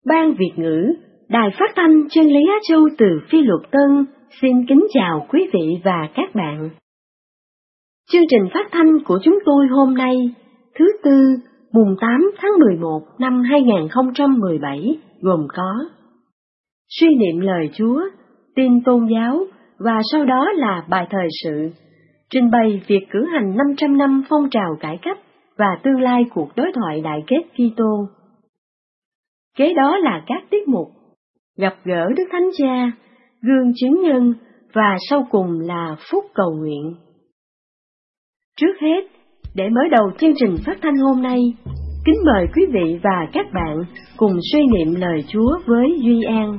Ban Việt ngữ, Đài Phát thanh Chân lý Á Châu từ Phi Luật Tân xin kính chào quý vị và các bạn. Chương trình phát thanh của chúng tôi hôm nay, thứ Tư, mùng 8 tháng 11 năm 2017, gồm có suy niệm lời Chúa, tin tôn giáo và sau đó là bài thời sự, trình bày việc cử hành 500 năm phong trào cải cách và tương lai cuộc đối thoại đại kết Kitô. Kế đó là các tiết mục gặp gỡ Đức Thánh Cha, gương chứng nhân và sau cùng là phút cầu nguyện. Trước hết, để mở đầu chương trình phát thanh hôm nay, kính mời quý vị và các bạn cùng suy niệm lời Chúa với Duy An.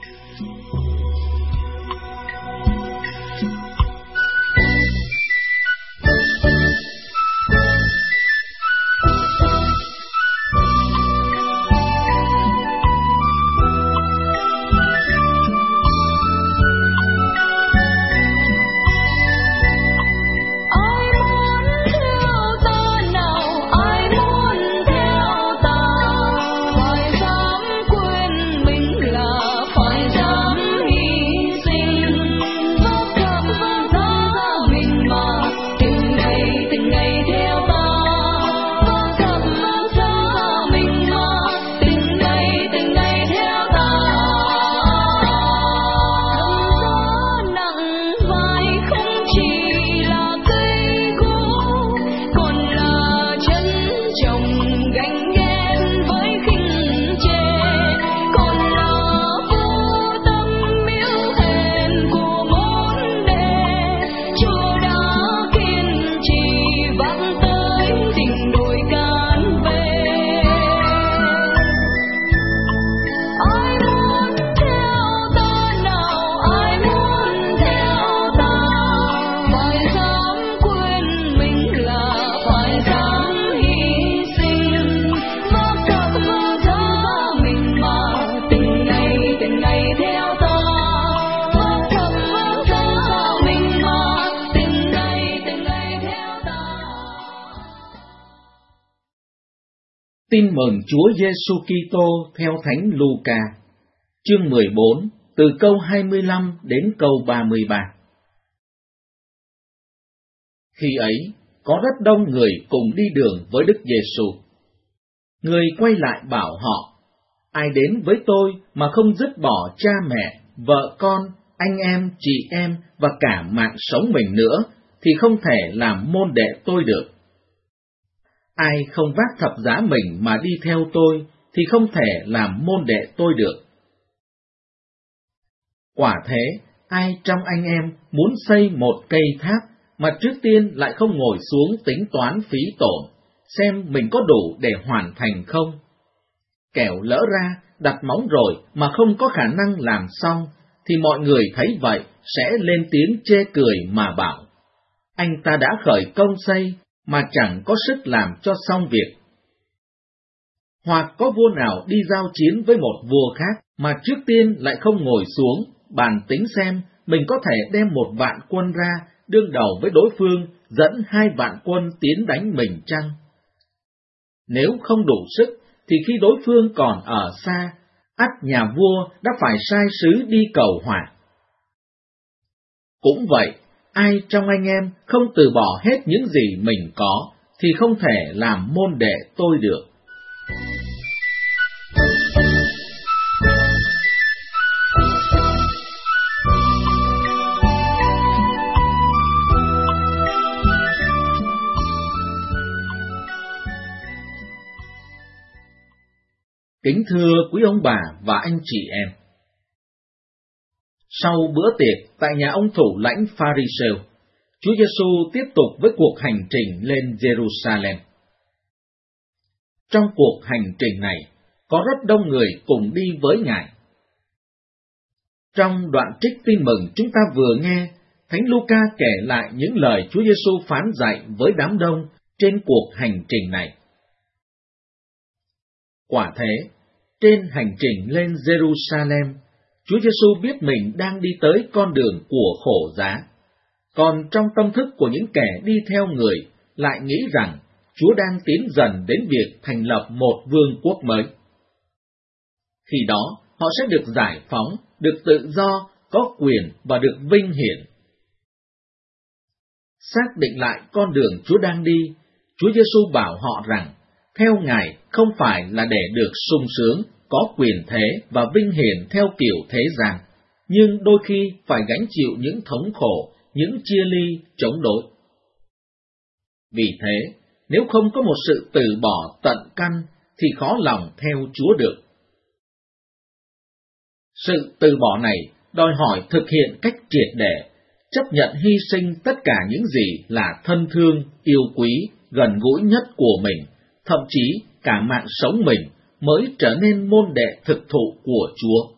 Tin mừng Chúa Giêsu Kitô theo Thánh Luca, chương 14, từ câu 25 đến câu 33. Khi ấy, có rất đông người cùng đi đường với Đức Giêsu. Người quay lại bảo họ: ai đến với tôi mà không dứt bỏ cha mẹ, vợ con, anh em, chị em và cả mạng sống mình nữa, thì không thể làm môn đệ tôi được. Ai không vác thập giá mình mà đi theo tôi, thì không thể làm môn đệ tôi được. Quả thế, ai trong anh em muốn xây một cây tháp, mà trước tiên lại không ngồi xuống tính toán phí tổn, xem mình có đủ để hoàn thành không? Kẻo lỡ ra, đặt móng rồi mà không có khả năng làm xong, thì mọi người thấy vậy sẽ lên tiếng chê cười mà bảo: anh ta đã khởi công xây, mà chẳng có sức làm cho xong việc. Hoặc có vua nào đi giao chiến với một vua khác, mà trước tiên lại không ngồi xuống, bàn tính xem mình có thể đem 1,000,000 quân ra, đương đầu với đối phương, dẫn 2,000,000 quân tiến đánh mình chăng? Nếu không đủ sức, thì khi đối phương còn ở xa, ắt nhà vua đã phải sai sứ đi cầu hòa. Cũng vậy, ai trong anh em không từ bỏ hết những gì mình có, thì không thể làm môn đệ tôi được. Kính thưa quý ông bà và anh chị em, sau bữa tiệc tại nhà ông thủ lãnh Pha-ri-sêu, Chúa Giêsu tiếp tục với cuộc hành trình lên Jerusalem. Trong cuộc hành trình này, có rất đông người cùng đi với Ngài. Trong đoạn trích tin mừng chúng ta vừa nghe, Thánh Luca kể lại những lời Chúa Giêsu phán dạy với đám đông trên cuộc hành trình này. Quả thế, trên hành trình lên Jerusalem, Chúa Giêsu biết mình đang đi tới con đường của khổ giá, còn trong tâm thức của những kẻ đi theo người lại nghĩ rằng Chúa đang tiến dần đến việc thành lập một vương quốc mới. Khi đó, họ sẽ được giải phóng, được tự do, có quyền và được vinh hiển. Xác định lại con đường Chúa đang đi, Chúa Giêsu bảo họ rằng, theo Ngài không phải là để được sung sướng, có quyền thế và vinh hiển theo kiểu thế gian, nhưng đôi khi phải gánh chịu những thống khổ, những chia ly, chống đối. Vì thế, nếu không có một sự từ bỏ tận căn, thì khó lòng theo Chúa được. Sự từ bỏ này đòi hỏi thực hiện cách triệt để, chấp nhận hy sinh tất cả những gì là thân thương, yêu quý, gần gũi nhất của mình, thậm chí cả mạng sống mình mới trở nên môn đệ thực thụ của Chúa.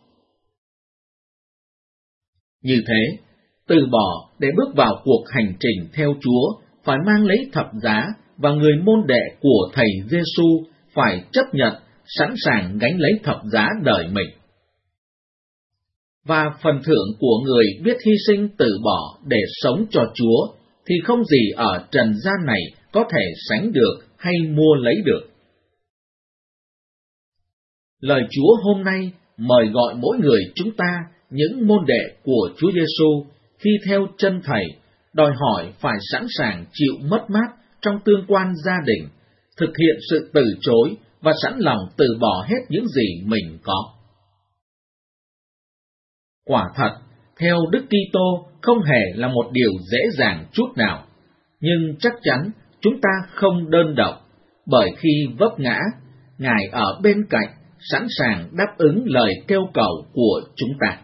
Như thế, từ bỏ để bước vào cuộc hành trình theo Chúa phải mang lấy thập giá, và người môn đệ của Thầy Giêsu phải chấp nhận, sẵn sàng gánh lấy thập giá đời mình. Và phần thưởng của người biết hy sinh từ bỏ để sống cho Chúa thì không gì ở trần gian này có thể sánh được hay mua lấy được. Lời Chúa hôm nay mời gọi mỗi người chúng ta, những môn đệ của Chúa Giêsu, khi theo chân Thầy, đòi hỏi phải sẵn sàng chịu mất mát trong tương quan gia đình, thực hiện sự từ chối và sẵn lòng từ bỏ hết những gì mình có. Quả thật, theo Đức Kitô không hề là một điều dễ dàng chút nào, nhưng chắc chắn chúng ta không đơn độc, bởi khi vấp ngã, Ngài ở bên cạnh, sẵn sàng đáp ứng lời kêu cầu của chúng ta.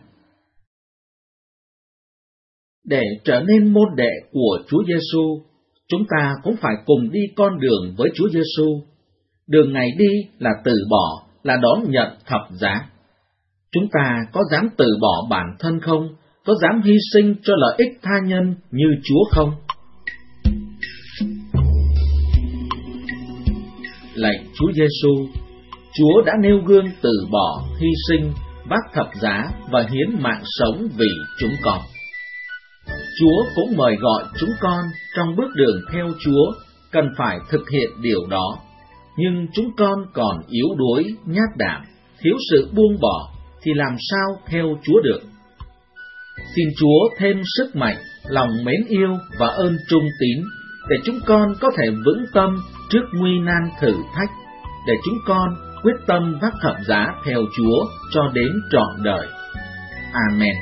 Để trở nên môn đệ của Chúa Giêsu, chúng ta cũng phải cùng đi con đường với Chúa Giêsu. Đường Ngài đi là từ bỏ, là đón nhận thập giá. Chúng ta có dám từ bỏ bản thân không? Có dám hy sinh cho lợi ích tha nhân như Chúa không? Lạy Chúa Giêsu, Chúa đã nêu gương từ bỏ, hy sinh, vác thập giá và hiến mạng sống vì chúng con. Chúa cũng mời gọi chúng con trong bước đường theo Chúa cần phải thực hiện điều đó, nhưng chúng con còn yếu đuối, nhát đảm, thiếu sự buông bỏ, thì làm sao theo Chúa được? Xin Chúa thêm sức mạnh, lòng mến yêu và ơn trung tín, để chúng con có thể vững tâm trước nguy nan thử thách, để chúng con quyết tâm vác thập giá theo Chúa cho đến trọn đời. Amen.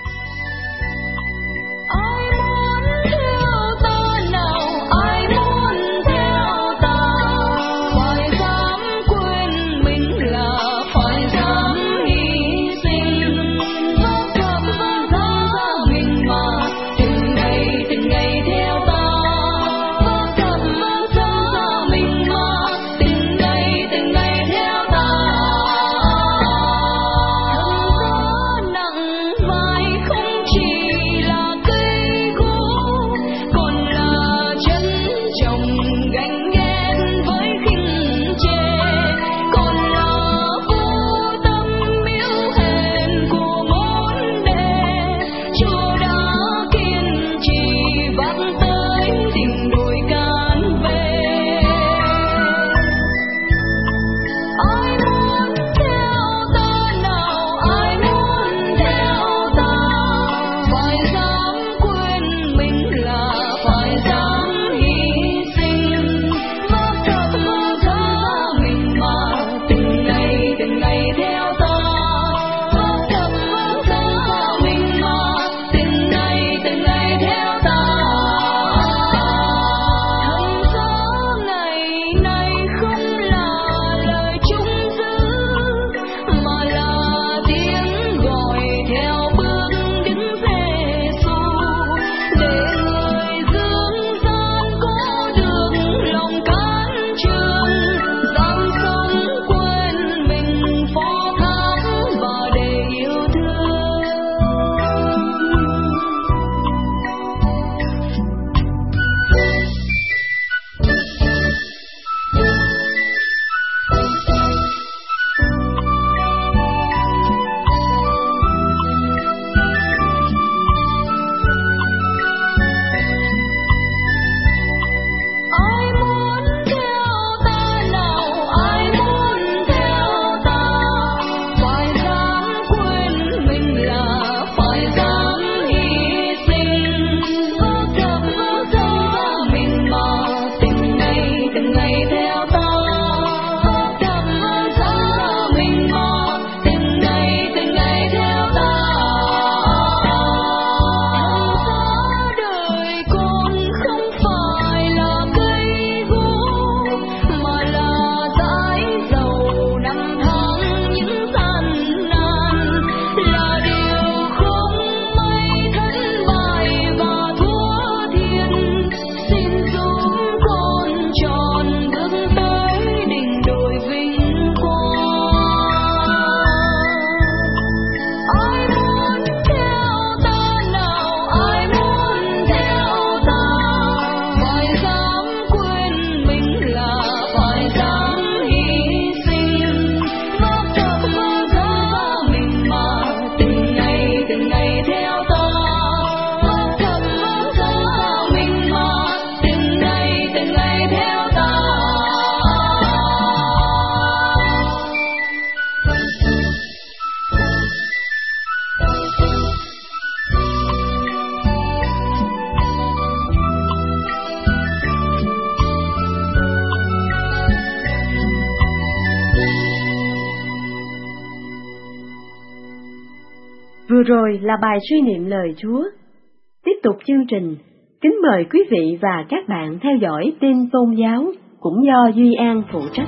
Vừa rồi là bài suy niệm lời Chúa. Tiếp tục chương trình, kính mời quý vị và các bạn theo dõi tin tôn giáo cũng do Duy An phụ trách.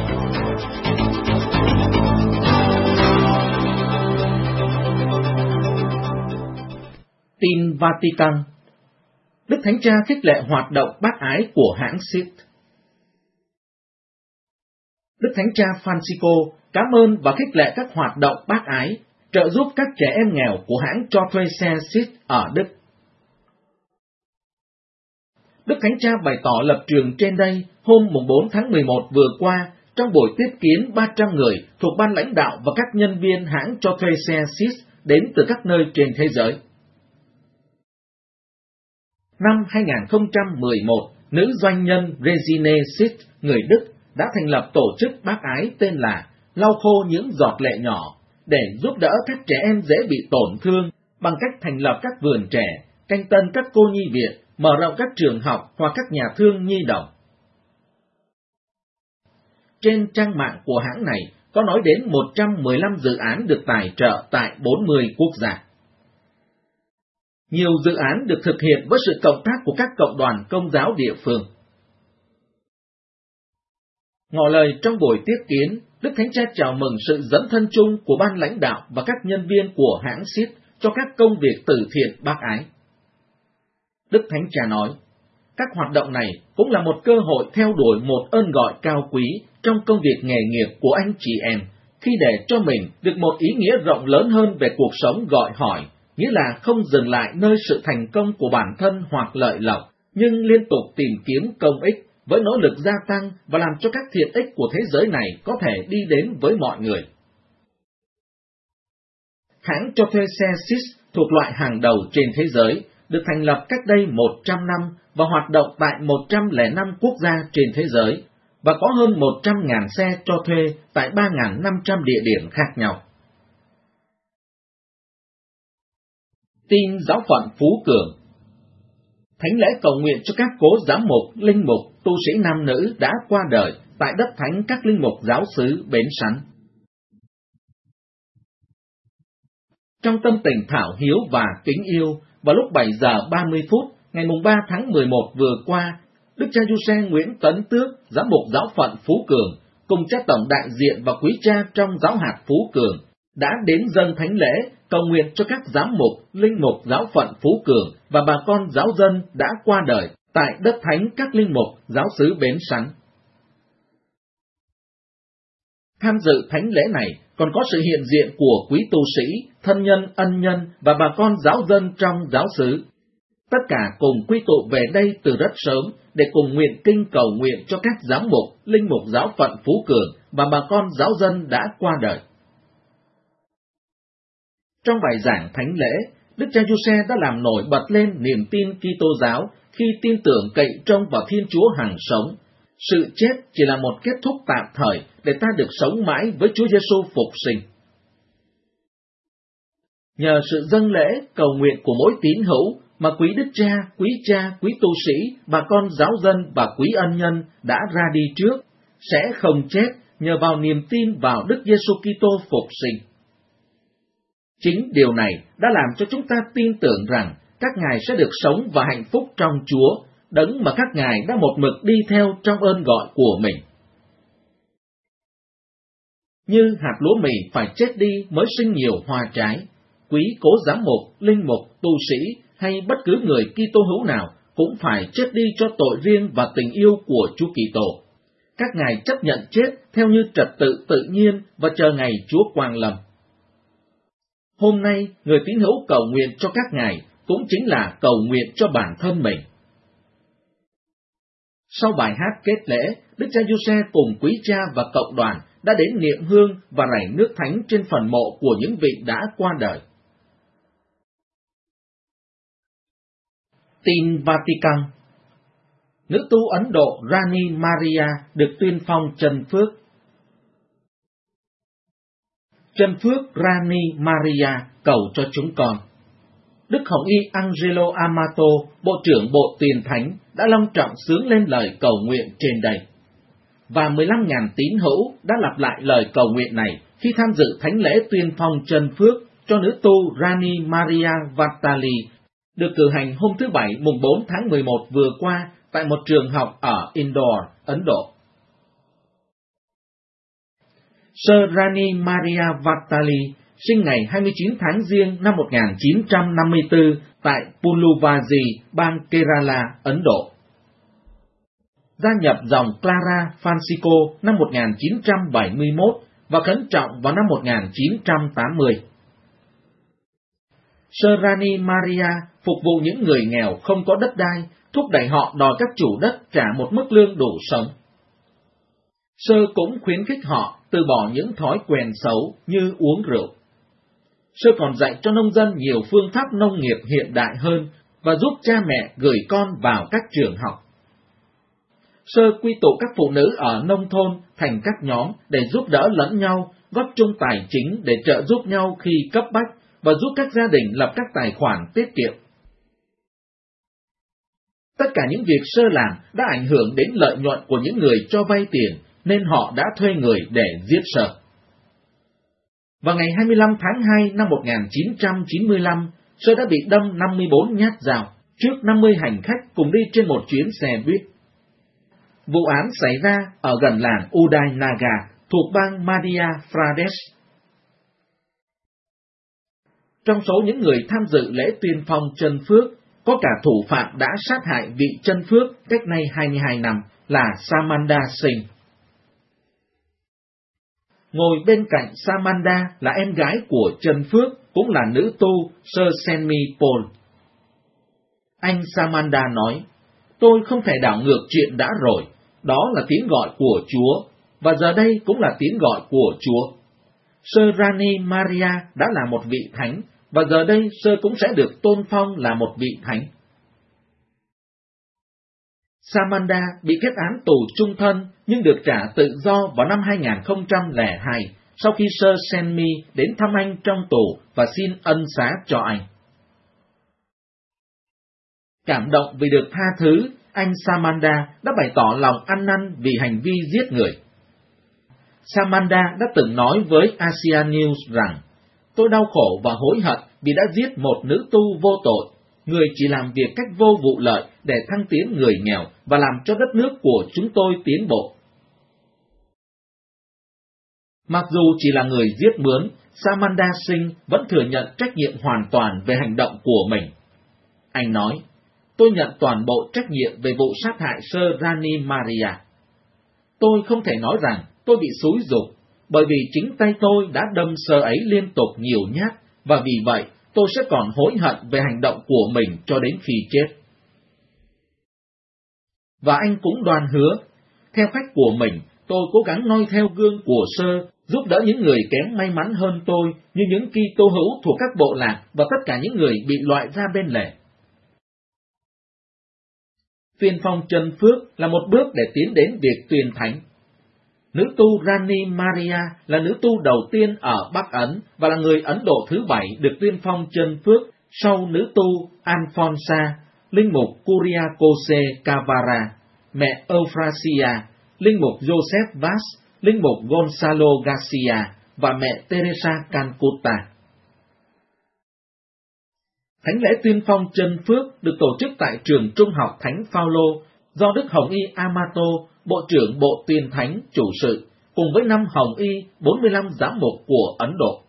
Tin Vatican. Đức Thánh Cha khích lệ hoạt động bác ái của hãng SIT. Đức Thánh Cha Francisco cảm ơn và khích lệ các hoạt động bác ái, trợ giúp các trẻ em nghèo của hãng cho thuê xe SIT ở Đức. Đức Thánh Cha bày tỏ lập trường trên đây hôm 4 tháng 11 vừa qua trong buổi tiếp kiến 300 người thuộc ban lãnh đạo và các nhân viên hãng cho thuê xe SIT đến từ các nơi trên thế giới. Năm 2011, nữ doanh nhân Regine SIT, người Đức, đã thành lập tổ chức bác ái tên là Lau khô những giọt lệ nhỏ để giúp đỡ các trẻ em dễ bị tổn thương bằng cách thành lập các vườn trẻ, canh tân các cô nhi viện, mở rộng các trường học hoặc các nhà thương nhi đồng. Trên trang mạng của hãng này có nói đến 115 dự án được tài trợ tại 40 quốc gia. Nhiều dự án được thực hiện với sự cộng tác của các cộng đoàn công giáo địa phương. Ngỏ lời trong buổi tiếp kiến, Đức Thánh Cha chào mừng sự dấn thân chung của ban lãnh đạo và các nhân viên của hãng SIT cho các công việc từ thiện bác ái. Đức Thánh Cha nói, các hoạt động này cũng là một cơ hội theo đuổi một ơn gọi cao quý trong công việc nghề nghiệp của anh chị em, khi để cho mình được một ý nghĩa rộng lớn hơn về cuộc sống gọi hỏi, nghĩa là không dừng lại nơi sự thành công của bản thân hoặc lợi lộc, nhưng liên tục tìm kiếm công ích với nỗ lực gia tăng và làm cho các thiện ích của thế giới này có thể đi đến với mọi người. Hãng cho thuê xe SIT thuộc loại hàng đầu trên thế giới, được thành lập cách đây 100 năm và hoạt động tại 105 quốc gia trên thế giới, và có hơn 100.000 xe cho thuê tại 3.500 địa điểm khác nhau. Tin giáo phận Phú Cường. Thánh lễ cầu nguyện cho các cố giám mục, linh mục, tu sĩ nam nữ đã qua đời tại đất thánh các linh mục giáo xứ Bến Sắn. Trong tâm tình thảo hiếu và kính yêu, vào lúc 7 giờ 30 phút, ngày 3 tháng 11 vừa qua, Đức cha Giuse Nguyễn Tấn Tước, giám mục giáo phận Phú Cường, cùng cha tổng đại diện và quý cha trong giáo hạt Phú Cường, đã đến dâng thánh lễ cầu nguyện cho các giám mục, linh mục giáo phận Phú Cường và bà con giáo dân đã qua đời tại đất thánh các linh mục giáo xứ Bến Sắn. Tham dự thánh lễ này còn có sự hiện diện của quý tu sĩ, thân nhân, ân nhân và bà con giáo dân trong giáo xứ. Tất cả cùng quy tụ về đây từ rất sớm để cùng nguyện kinh cầu nguyện cho các giám mục, linh mục giáo phận Phú Cường và bà con giáo dân đã qua đời. Trong bài giảng thánh lễ, Đức cha Giuse đã làm nổi bật lên niềm tin Kitô giáo khi tin tưởng cậy trông vào Thiên Chúa hằng sống. Sự chết chỉ là một kết thúc tạm thời để ta được sống mãi với Chúa Giêsu phục sinh. Nhờ sự dâng lễ, cầu nguyện của mỗi tín hữu mà quý đức cha, quý tu sĩ, bà con giáo dân và quý ân nhân đã ra đi trước, sẽ không chết nhờ vào niềm tin vào Đức Giêsu Kitô phục sinh. Chính điều này đã làm cho chúng ta tin tưởng rằng các ngài sẽ được sống và hạnh phúc trong Chúa, đấng mà các ngài đã một mực đi theo trong ơn gọi của mình. Như hạt lúa mì phải chết đi mới sinh nhiều hoa trái, quý cố giám mục, linh mục, tu sĩ hay bất cứ người Kitô hữu nào cũng phải chết đi cho tội riêng và tình yêu của Chúa Kitô. Các ngài chấp nhận chết theo như trật tự tự nhiên và chờ ngày Chúa quang lâm. Hôm nay, người tín hữu cầu nguyện cho các ngài cũng chính là cầu nguyện cho bản thân mình. Sau bài hát kết lễ, Đức cha Giuse cùng quý cha và cộng đoàn đã đến niệm hương và rải nước thánh trên phần mộ của những vị đã qua đời. Tin Vatican. Nữ tu Ấn Độ Rani Maria được tuyên phong chân phước. Chân phước Rani Maria cầu cho chúng con. Đức Hồng Y Angelo Amato, Bộ trưởng Bộ Tiền Thánh, đã long trọng xướng lên lời cầu nguyện trên đây. Và 15.000 tín hữu đã lặp lại lời cầu nguyện này khi tham dự thánh lễ tuyên phong chân phước cho nữ tu Rani Maria Vatali được cử hành hôm thứ Bảy mùng 4 tháng 11 vừa qua tại một trường học ở Indore, Ấn Độ. Sir Rani Maria Vatali sinh ngày 29 tháng Giêng năm 1954 tại Puluvaji, bang Kerala, Ấn Độ. Gia nhập dòng Clara Francisco năm 1971 và khấn trọng vào năm 1980. Sir Rani Maria phục vụ những người nghèo không có đất đai, thúc đẩy họ đòi các chủ đất trả một mức lương đủ sống. Sir cũng khuyến khích họ từ bỏ những thói quen xấu như uống rượu. Sir còn dạy cho nông dân nhiều phương pháp nông nghiệp hiện đại hơn và giúp cha mẹ gửi con vào các trường học. Sir quy tụ các phụ nữ ở nông thôn thành các nhóm để giúp đỡ lẫn nhau, góp chung tài chính để trợ giúp nhau khi cấp bách và giúp các gia đình lập các tài khoản tiết kiệm. Tất cả những việc Sir làm đã ảnh hưởng đến lợi nhuận của những người cho vay tiền, nên họ đã thuê người để giết Sir. Vào ngày 25 tháng 2 năm 1995, Sir đã bị đâm 54 nhát dao trước 50 hành khách cùng đi trên một chuyến xe buýt. Vụ án xảy ra ở gần làng Udaynagar thuộc bang Madhya Pradesh. Trong số những người tham dự lễ tuyên phong chân phước, có cả thủ phạm đã sát hại vị chân phước cách nay 22 năm là Samanda Singh. Ngồi bên cạnh Samanda là em gái của chân phước, cũng là nữ tu Sir Senmi Paul. Anh Samanda nói, tôi không thể đảo ngược chuyện đã rồi, đó là tiếng gọi của Chúa, và giờ đây cũng là tiếng gọi của Chúa. Sir Rani Maria đã là một vị thánh, và giờ đây Sir cũng sẽ được tôn phong là một vị thánh. Samanda bị kết án tù chung thân nhưng được trả tự do vào năm 2002 sau khi Sir Senmi đến thăm anh trong tù và xin ân xá cho anh. Cảm động vì được tha thứ, anh Samanda đã bày tỏ lòng ăn năn vì hành vi giết người. Samanda đã từng nói với Asia News rằng, tôi đau khổ và hối hận vì đã giết một nữ tu vô tội, người chỉ làm việc cách vô vụ lợi để thăng tiến người nghèo và làm cho đất nước của chúng tôi tiến bộ. Mặc dù chỉ là người giết mướn, Samanda Singh vẫn thừa nhận trách nhiệm hoàn toàn về hành động của mình. Anh nói, tôi nhận toàn bộ trách nhiệm về vụ sát hại Sir Rani Maria. Tôi không thể nói rằng tôi bị xúi giục, bởi vì chính tay tôi đã đâm Sir ấy liên tục nhiều nhát, và vì vậy tôi sẽ còn hối hận về hành động của mình cho đến khi chết. Và anh cũng đoan hứa, theo cách của mình, tôi cố gắng noi theo gương của Sir, giúp đỡ những người kém may mắn hơn tôi, như những Kitô hữu thuộc các bộ lạc và tất cả những người bị loại ra bên lề. Tuyên phong chân phước là một bước để tiến đến việc tuyên thánh. Nữ tu Rani Maria là nữ tu đầu tiên ở Bắc Ấn và là người Ấn Độ thứ 7 được tuyên phong chân phước sau nữ tu Alfonsa, linh mục Kuriakose Kavara, mẹ Euphrasia, linh mục Joseph Vaz, linh mục Gonzalo Garcia và mẹ Teresa Calcutta. Thánh lễ tuyên phong chân phước được tổ chức tại trường trung học Thánh Phaolô do Đức Hồng Y Amato, Bộ trưởng Bộ Tuyên Thánh chủ sự, cùng với 5 Hồng Y, 45 giám mục của Ấn Độ.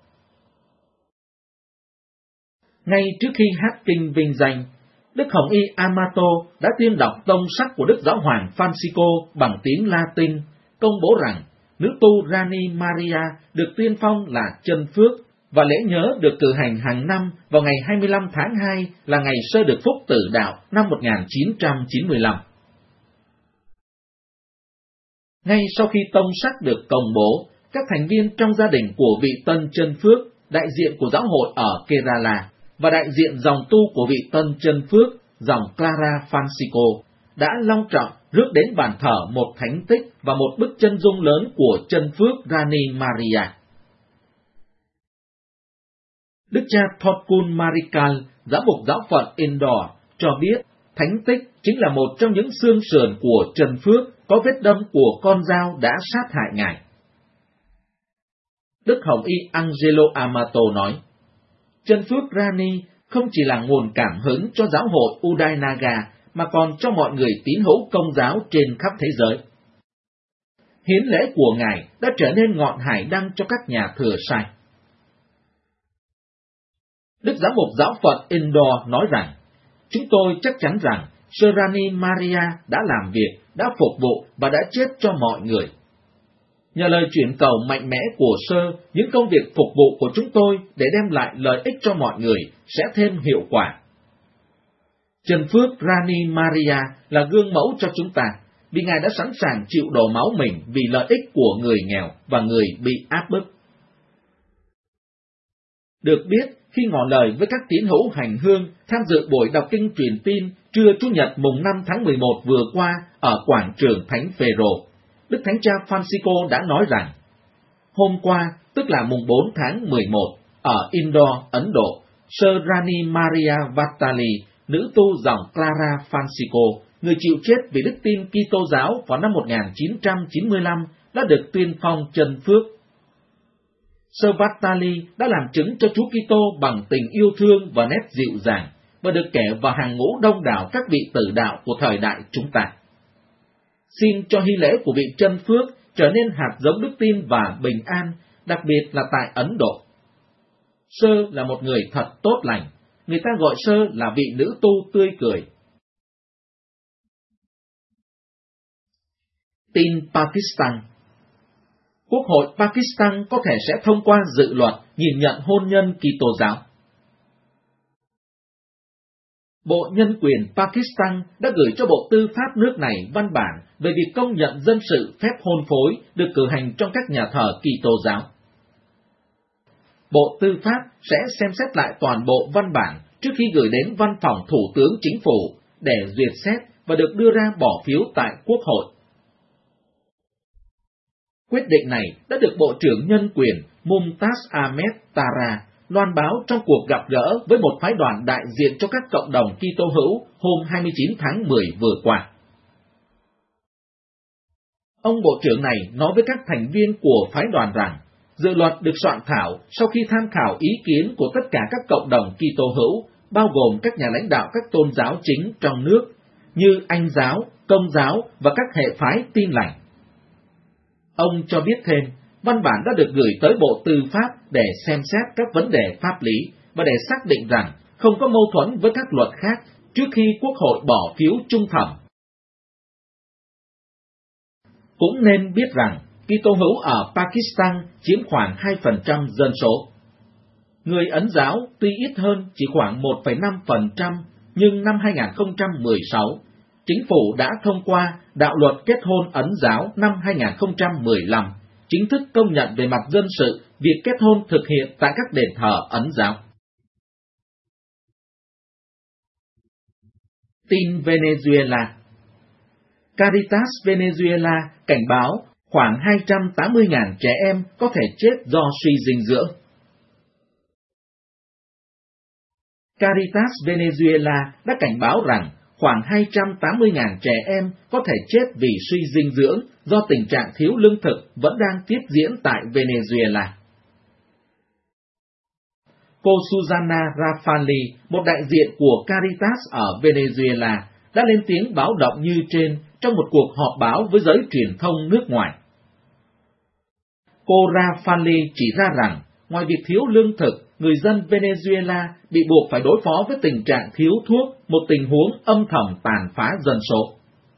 Ngay trước khi hát kinh vinh danh, Đức Hồng Y Amato đã tuyên đọc tông sắc của Đức Giáo hoàng Francisco bằng tiếng Latin, công bố rằng nữ tu Rani Maria được tuyên phong là chân phước, và lễ nhớ được cử hành hàng năm vào ngày 25 tháng 2 là ngày Sơ được phúc tử đạo năm 1995. Ngay sau khi tông sắc được công bố, các thành viên trong gia đình của vị tân chân phước, đại diện của giáo hội ở Kerala, và đại diện dòng tu của vị tân chân phước, dòng Clara Francisco, đã long trọng rước đến bàn thờ một thánh tích và một bức chân dung lớn của chân phước Rani Maria. Đức cha Thotkun Marikal, giám mục giáo phận Indore, cho biết thánh tích chính là một trong những xương sườn của chân phước có vết đâm của con dao đã sát hại ngài. Đức Hồng Y Angelo Amato nói, chân phước Rani không chỉ là nguồn cảm hứng cho giáo hội Udayanaga mà còn cho mọi người tín hữu Công giáo trên khắp thế giới. Hiến lễ của Ngài đã trở nên ngọn hải đăng cho các nhà thừa sai. Đức Giám mục Giáo phận Indore nói rằng, chúng tôi chắc chắn rằng Sơ Rani Maria đã làm việc, đã phục vụ và đã chết cho mọi người. Nhờ lời chuyển cầu mạnh mẽ của Sơ, những công việc phục vụ của chúng tôi để đem lại lợi ích cho mọi người sẽ thêm hiệu quả. Chân phước Rani Maria là gương mẫu cho chúng ta, vì Ngài đã sẵn sàng chịu đổ máu mình vì lợi ích của người nghèo và người bị áp bức. Được biết, khi ngỏ lời với các tín hữu hành hương tham dự buổi đọc kinh truyền tin trưa Chủ nhật mùng 5 tháng 11 vừa qua ở quảng trường Thánh Phêrô, Đức Thánh Cha Francisco đã nói rằng, hôm qua, tức là mùng 4 tháng 11, ở Indore, Ấn Độ, Sơ Rani Maria Vatali, nữ tu dòng Clara Francisco, người chịu chết vì đức tin Kitô giáo vào năm 1995, đã được tuyên phong chân phước. Sơ Vatali đã làm chứng cho Chúa Kitô bằng tình yêu thương và nét dịu dàng, và được kể vào hàng ngũ đông đảo các vị tử đạo của thời đại chúng ta. Xin cho hy lễ của vị chân phước trở nên hạt giống đức tin và bình an, đặc biệt là tại Ấn Độ. Sơ là một người thật tốt lành, người ta gọi Sơ là vị nữ tu tươi cười. Tin Pakistan. Quốc hội Pakistan có thể sẽ thông qua dự luật nhìn nhận hôn nhân Kitô giáo. Bộ Nhân quyền Pakistan đã gửi cho Bộ Tư pháp nước này văn bản về việc công nhận dân sự phép hôn phối được cử hành trong các nhà thờ Kitô giáo. Bộ Tư pháp sẽ xem xét lại toàn bộ văn bản trước khi gửi đến Văn phòng Thủ tướng Chính phủ để duyệt xét và được đưa ra bỏ phiếu tại Quốc hội. Quyết định này đã được Bộ trưởng Nhân quyền Mumtaz Ahmed Tara loan báo trong cuộc gặp gỡ với một phái đoàn đại diện cho các cộng đồng Kitô hữu hôm 29 tháng 10 vừa qua. Ông Bộ trưởng này nói với các thành viên của phái đoàn rằng, dự luật được soạn thảo sau khi tham khảo ý kiến của tất cả các cộng đồng Kitô hữu, bao gồm các nhà lãnh đạo các tôn giáo chính trong nước, như Anh giáo, Công giáo và các hệ phái Tin lành. Ông cho biết thêm, văn bản đã được gửi tới Bộ Tư pháp để xem xét các vấn đề pháp lý và để xác định rằng không có mâu thuẫn với các luật khác trước khi Quốc hội bỏ phiếu trung thẩm. Cũng nên biết rằng, Kitô hữu ở Pakistan chiếm khoảng 2% dân số. Người Ấn giáo tuy ít hơn chỉ khoảng 1,5%, nhưng năm 2016, Chính phủ đã thông qua đạo luật kết hôn Ấn giáo năm 2015, chính thức công nhận về mặt dân sự việc kết hôn thực hiện tại các đền thờ Ấn giáo. Tin Venezuela. Caritas Venezuela cảnh báo khoảng 280.000 trẻ em có thể chết do suy dinh dưỡng. Caritas Venezuela đã cảnh báo rằng khoảng 280.000 trẻ em có thể chết vì suy dinh dưỡng do tình trạng thiếu lương thực vẫn đang tiếp diễn tại Venezuela. Cô Susana Rafali, một đại diện của Caritas ở Venezuela, đã lên tiếng báo động như trên trong một cuộc họp báo với giới truyền thông nước ngoài. Cô Rafali chỉ ra rằng, ngoài việc thiếu lương thực, người dân Venezuela bị buộc phải đối phó với tình trạng thiếu thuốc, một tình huống âm thầm tàn phá dân số.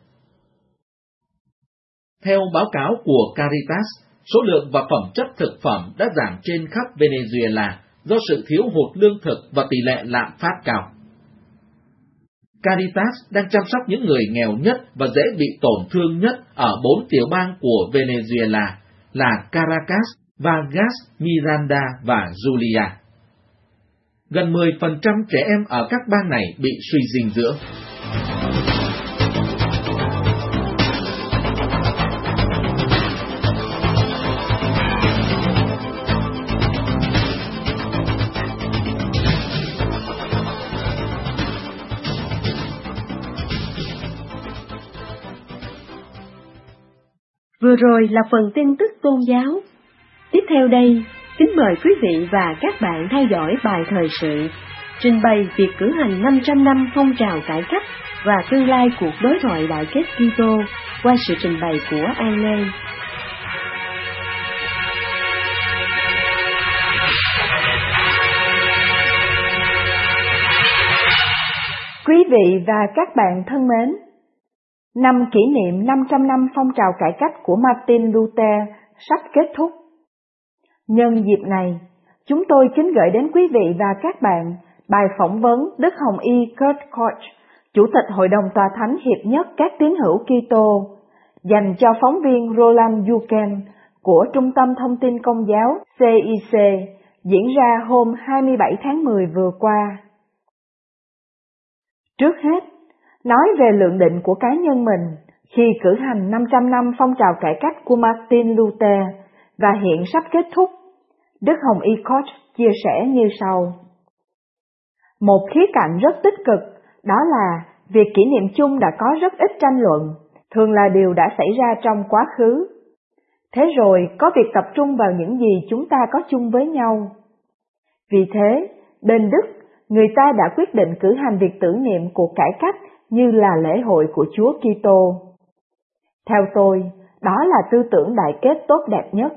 Theo báo cáo của Caritas, số lượng và phẩm chất thực phẩm đã giảm trên khắp Venezuela do sự thiếu hụt lương thực và tỷ lệ lạm phát cao. Caritas đang chăm sóc những người nghèo nhất và dễ bị tổn thương nhất ở 4 tiểu bang của Venezuela là Caracas, Vargas, Miranda và Zulia. Gần 10% trẻ em ở các bang này bị suy dinh dưỡng. Vừa rồi là phần tin tức tôn giáo. Tiếp theo đây, Kính mời quý vị và các bạn theo dõi bài thời sự trình bày việc cử hành 500 năm phong trào cải cách và tương lai cuộc đối thoại đại kết Kitô qua sự trình bày của An Lê. Quý vị và các bạn thân mến, năm kỷ niệm 500 năm phong trào cải cách của Martin Luther sắp kết thúc. Nhân dịp này, chúng tôi kính gửi đến quý vị và các bạn bài phỏng vấn Đức Hồng Y Kurt Koch, Chủ tịch Hội đồng Tòa Thánh Hiệp nhất các tín hữu Kitô, dành cho phóng viên Roland Duquesne của Trung tâm Thông tin Công giáo CIC, diễn ra hôm 27 tháng 10 vừa qua. Trước hết, nói về lượng định của cá nhân mình khi cử hành 500 năm phong trào cải cách của Martin Luther và hiện sắp kết thúc, Đức Hồng Y Koch chia sẻ như sau. Một khía cạnh rất tích cực, đó là việc kỷ niệm chung đã có rất ít tranh luận, thường là điều đã xảy ra trong quá khứ. Thế rồi có việc tập trung vào những gì chúng ta có chung với nhau. Vì thế, bên Đức, người ta đã quyết định cử hành việc tưởng niệm cuộc cải cách như là lễ hội của Chúa Kitô. Theo tôi, đó là tư tưởng đại kết tốt đẹp nhất.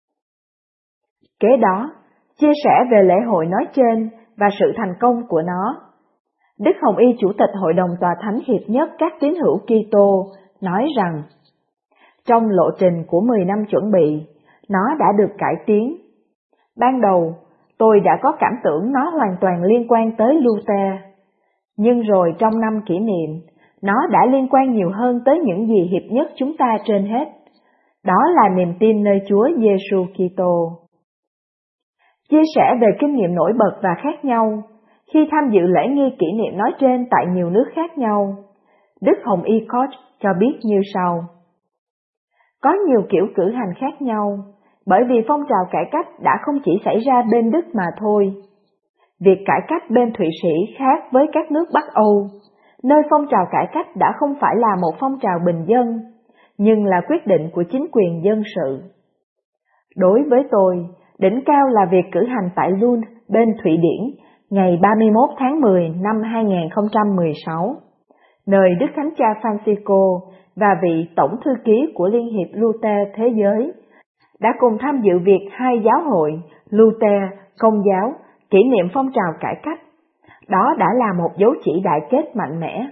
Kế đó, chia sẻ về lễ hội nói trên và sự thành công của nó, Đức Hồng Y Chủ tịch Hội đồng Tòa Thánh Hiệp nhất các tín hữu Kitô nói rằng, trong lộ trình của 10 năm chuẩn bị, nó đã được cải tiến. Ban đầu, tôi đã có cảm tưởng nó hoàn toàn liên quan tới Luther, nhưng rồi trong năm kỷ niệm, nó đã liên quan nhiều hơn tới những gì hiệp nhất chúng ta trên hết. Đó là niềm tin nơi Chúa Giêsu Kitô. Chia sẻ về kinh nghiệm nổi bật và khác nhau, khi tham dự lễ nghi kỷ niệm nói trên tại nhiều nước khác nhau, Đức Hồng Y Koch cho biết như sau. Có nhiều kiểu cử hành khác nhau, bởi vì phong trào cải cách đã không chỉ xảy ra bên Đức mà thôi. Việc cải cách bên Thụy Sĩ khác với các nước Bắc Âu, nơi phong trào cải cách đã không phải là một phong trào bình dân, nhưng là quyết định của chính quyền dân sự. Đối với tôi, đỉnh cao là việc cử hành tại Lund bên Thụy Điển ngày 31 tháng 10 năm 2016, nơi Đức Thánh Cha Francisco và vị Tổng Thư ký của Liên hiệp Luther Thế giới đã cùng tham dự việc hai giáo hội Luther, Công giáo, kỷ niệm phong trào cải cách. Đó đã là một dấu chỉ đại kết mạnh mẽ.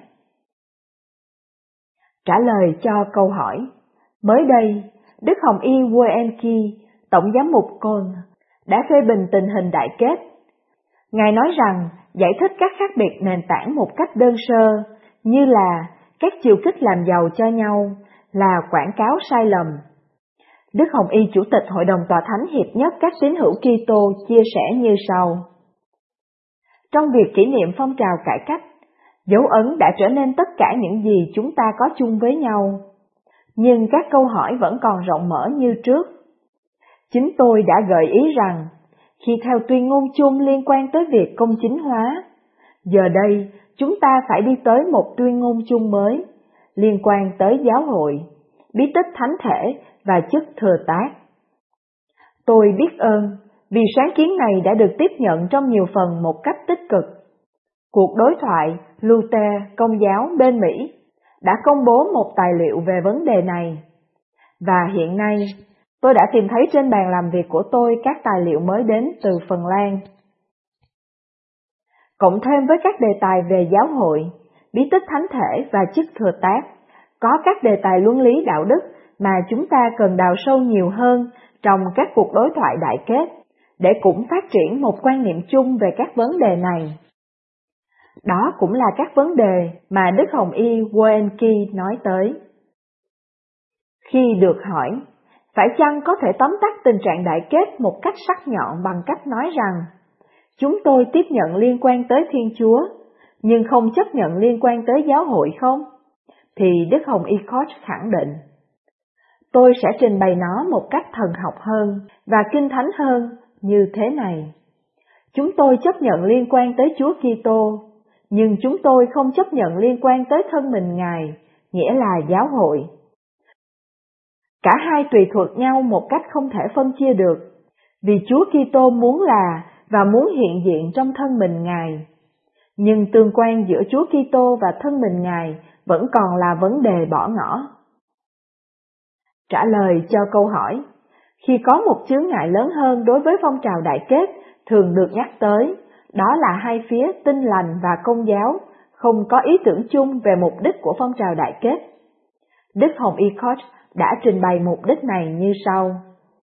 Trả lời cho câu hỏi, mới đây, Đức Hồng Y Woenki, Tổng giám mục Cologne, đã phê bình tình hình đại kết. Ngài nói rằng giải thích các khác biệt nền tảng một cách đơn sơ, như là các chiều kích làm giàu cho nhau, là quảng cáo sai lầm. Đức Hồng Y Chủ tịch Hội đồng Tòa Thánh Hiệp nhất các tín hữu Kitô chia sẻ như sau. Trong việc kỷ niệm phong trào cải cách, dấu ấn đã trở nên tất cả những gì chúng ta có chung với nhau. Nhưng các câu hỏi vẫn còn rộng mở như trước. Chính tôi đã gợi ý rằng, khi theo tuyên ngôn chung liên quan tới việc công chính hóa, giờ đây chúng ta phải đi tới một tuyên ngôn chung mới, liên quan tới giáo hội, bí tích thánh thể và chức thừa tác. Tôi biết ơn vì sáng kiến này đã được tiếp nhận trong nhiều phần một cách tích cực. Cuộc đối thoại Luther Công giáo bên Mỹ đã công bố một tài liệu về vấn đề này, và hiện nay tôi đã tìm thấy trên bàn làm việc của tôi các tài liệu mới đến từ Phần Lan. Cộng thêm với các đề tài về giáo hội, bí tích thánh thể và chức thừa tác, có các đề tài luân lý đạo đức mà chúng ta cần đào sâu nhiều hơn trong các cuộc đối thoại đại kết, để cũng phát triển một quan niệm chung về các vấn đề này. Đó cũng là các vấn đề mà Đức Hồng Y Woenki nói tới. Khi được hỏi, phải chăng có thể tóm tắt tình trạng đại kết một cách sắc nhọn bằng cách nói rằng, chúng tôi tiếp nhận liên quan tới Thiên Chúa, nhưng không chấp nhận liên quan tới giáo hội không? Thì Đức Hồng Y Koch khẳng định, tôi sẽ trình bày nó một cách thần học hơn và kinh thánh hơn như thế này. Chúng tôi chấp nhận liên quan tới Chúa Kitô, nhưng chúng tôi không chấp nhận liên quan tới thân mình Ngài, nghĩa là giáo hội. Cả hai tùy thuộc nhau một cách không thể phân chia được. vì Chúa Kitô muốn là và muốn hiện diện trong thân mình Ngài. Nhưng tương quan giữa Chúa Kitô và thân mình Ngài vẫn còn là vấn đề bỏ ngỏ. Trả lời cho câu hỏi, khi có một chướng ngại lớn hơn đối với phong trào đại kết thường được nhắc tới, đó là hai phía Tin Lành và Công giáo không có ý tưởng chung về mục đích của phong trào đại kết. Đức Hồng Y Koch đã trình bày mục đích này như sau.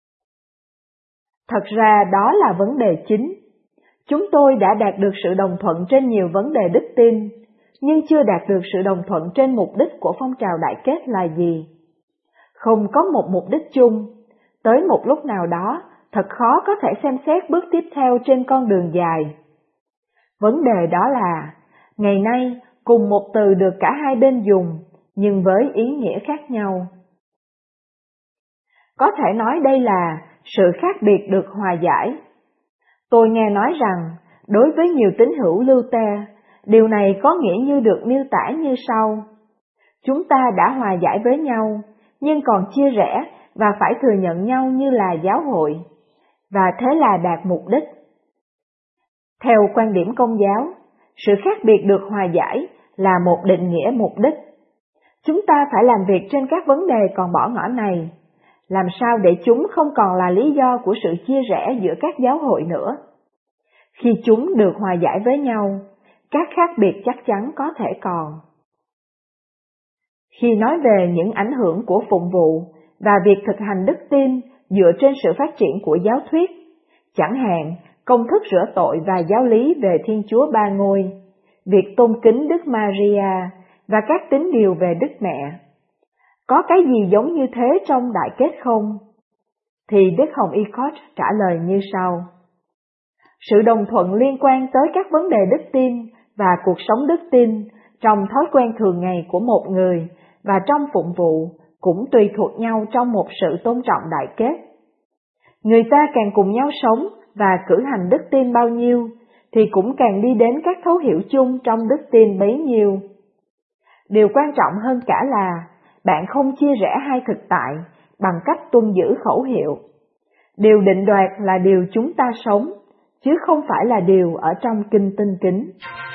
Thật ra đó là vấn đề chính. Chúng tôi đã đạt được sự đồng thuận trên nhiều vấn đề đức tin, nhưng chưa đạt được sự đồng thuận trên mục đích của phong trào đại kết là gì. Không có một mục đích chung, tới một lúc nào đó, thật khó có thể xem xét bước tiếp theo trên con đường dài. Vấn đề đó là, ngày nay cùng một từ được cả hai bên dùng, nhưng với ý nghĩa khác nhau. Có thể nói đây là sự khác biệt được hòa giải. Tôi nghe nói rằng, đối với nhiều tín hữu Lưu Te, điều này có nghĩa như được miêu tả như sau. Chúng ta đã hòa giải với nhau, nhưng còn chia rẽ và phải thừa nhận nhau như là giáo hội, và thế là đạt mục đích. Theo quan điểm Công giáo, sự khác biệt được hòa giải là một định nghĩa mục đích. Chúng ta phải làm việc trên các vấn đề còn bỏ ngỏ này, làm sao để chúng không còn là lý do của sự chia rẽ giữa các giáo hội nữa. Khi chúng được hòa giải với nhau, các khác biệt chắc chắn có thể còn. Khi nói về những ảnh hưởng của phụng vụ và việc thực hành đức tin dựa trên sự phát triển của giáo thuyết, chẳng hạn công thức rửa tội và giáo lý về Thiên Chúa Ba Ngôi, việc tôn kính Đức Maria và các tín điều về Đức Mẹ, có cái gì giống như thế trong đại kết không? Thì Đức Hồng Y Koch trả lời như sau. Sự đồng thuận liên quan tới các vấn đề đức tin và cuộc sống đức tin trong thói quen thường ngày của một người và trong phụng vụ cũng tùy thuộc nhau trong một sự tôn trọng đại kết. Người ta càng cùng nhau sống và cử hành đức tin bao nhiêu, thì cũng càng đi đến các thấu hiểu chung trong đức tin bấy nhiêu. Điều quan trọng hơn cả là bạn không chia rẽ hai thực tại bằng cách tuân giữ khẩu hiệu. Điều định đoạt là điều chúng ta sống, chứ không phải là điều ở trong kinh tinh kính.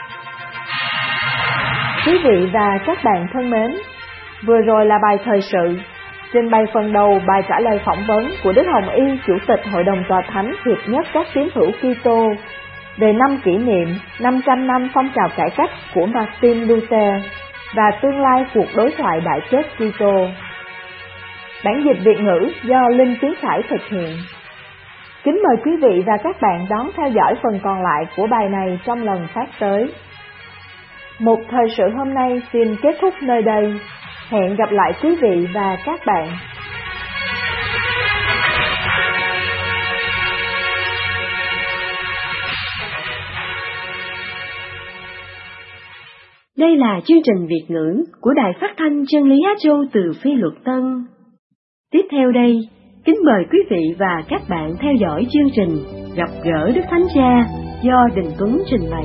Quý vị và các bạn thân mến, vừa rồi là bài thời sự, trình bày phần đầu bài trả lời phỏng vấn của Đức Hồng Y, Chủ tịch Hội đồng Tòa Thánh hiệp nhất các tín hữu Kitô về năm kỷ niệm 500 năm phong trào cải cách của Martin Luther và tương lai cuộc đối thoại đại kết Kitô. Bản dịch Việt ngữ do Linh Tiến Khải thực hiện. Kính mời quý vị và các bạn đón theo dõi phần còn lại của bài này trong lần phát tới. Một thời sự hôm nay xin kết thúc nơi đây. Hẹn gặp lại quý vị và các bạn. Đây là chương trình Việt ngữ của Đài Phát thanh Chân lý Á Châu từ Phi Luật Tân. Tiếp theo đây, kính mời quý vị và các bạn theo dõi chương trình Gặp gỡ Đức Thánh Cha do Đình Tuấn trình bày.